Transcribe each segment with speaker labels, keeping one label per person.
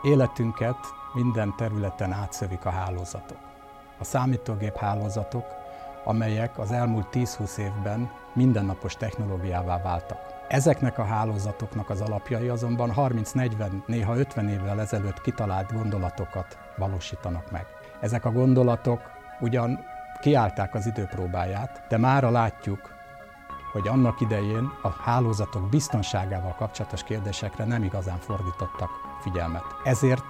Speaker 1: Életünket minden területen átszövik a hálózatok. A számítógép hálózatok, amelyek az elmúlt 10-20 évben mindennapos technológiává váltak. Ezeknek a hálózatoknak az alapjai azonban 30-40, néha 50 évvel ezelőtt kitalált gondolatokat valósítanak meg. Ezek a gondolatok ugyan kiállták az idő próbáját, de mára látjuk, hogy annak idején a hálózatok biztonságával kapcsolatos kérdésekre nem igazán fordítottak figyelmet. Ezért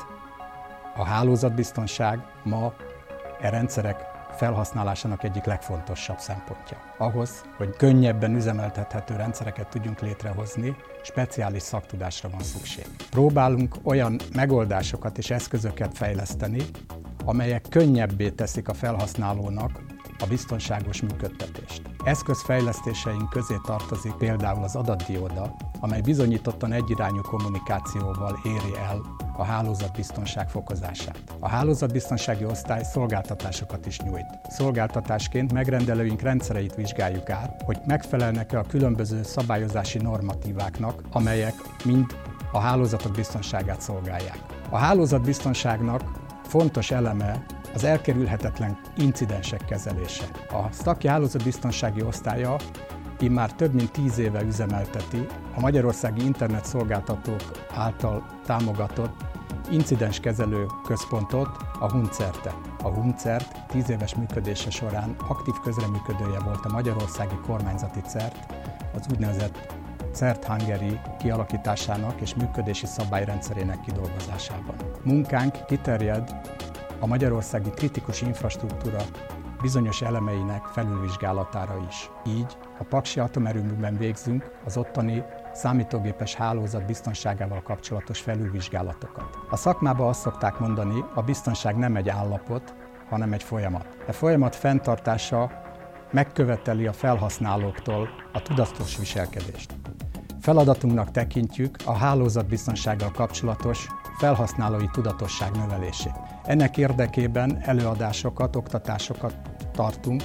Speaker 1: a hálózatbiztonság ma rendszerek felhasználásának egyik legfontosabb szempontja. Ahhoz, hogy könnyebben üzemeltethető rendszereket tudjunk létrehozni, speciális szaktudásra van szükség. Próbálunk olyan megoldásokat és eszközöket fejleszteni, amelyek könnyebbé teszik a felhasználónak a biztonságos működtetést. Eszközfejlesztéseink közé tartozik például az adatdióda, amely bizonyítottan egyirányú kommunikációval éri el a hálózatbiztonság fokozását. A hálózatbiztonsági osztály szolgáltatásokat is nyújt. Szolgáltatásként megrendelőink rendszereit vizsgáljuk át, hogy megfelelnek-e a különböző szabályozási normatíváknak, amelyek mind a hálózatok biztonságát szolgálják. A hálózatbiztonságnak fontos eleme az elkerülhetetlen incidensek kezelése. A Szaki hálózatbiztonsági osztálya immár több mint 10 éve üzemelteti a magyarországi internetszolgáltatók által támogatott incidenskezelő központot, a HUNCERT-et. A HUNCERT 10 éves működése során aktív közreműködője volt a magyarországi kormányzati CERT, az úgynevezett CERT Hungary kialakításának és működési szabályrendszerének kidolgozásában. Munkánk kiterjed a magyarországi kritikus infrastruktúra bizonyos elemeinek felülvizsgálatára is. Így a Paksi atomerőműben végzünk az ottani számítógépes hálózat biztonságával kapcsolatos felülvizsgálatokat. A szakmában azt szokták mondani, a biztonság nem egy állapot, hanem egy folyamat. A folyamat fenntartása megköveteli a felhasználóktól a tudatos viselkedést. Feladatunknak tekintjük a hálózatbiztonsággal kapcsolatos felhasználói tudatosság növelését. Ennek érdekében előadásokat, oktatásokat tartunk,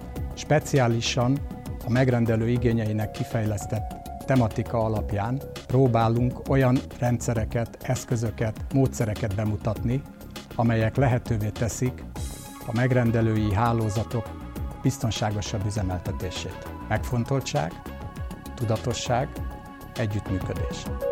Speaker 1: speciálisan a megrendelő igényeinek kifejlesztett tematika alapján próbálunk olyan rendszereket, eszközöket, módszereket bemutatni, amelyek lehetővé teszik a megrendelői hálózatok biztonságosabb üzemeltetését. Megfontoltság, tudatosság, együttműködés.